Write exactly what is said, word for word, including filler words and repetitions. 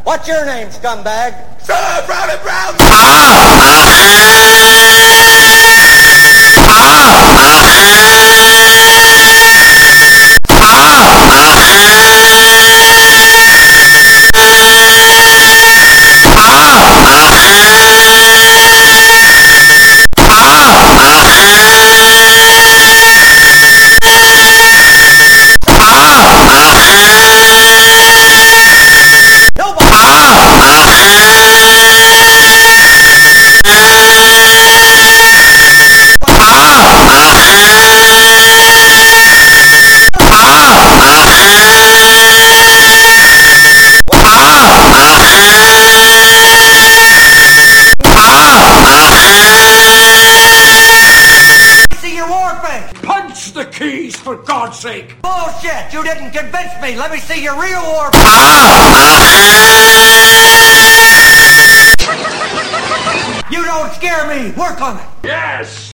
What's your name, scumbag? Sir, Brown and Brown! See your war face. Punch the keys, for God's sake! Bullshit! You didn't convince me. Let me see your real war face. You don't scare me. Work on it. Yes!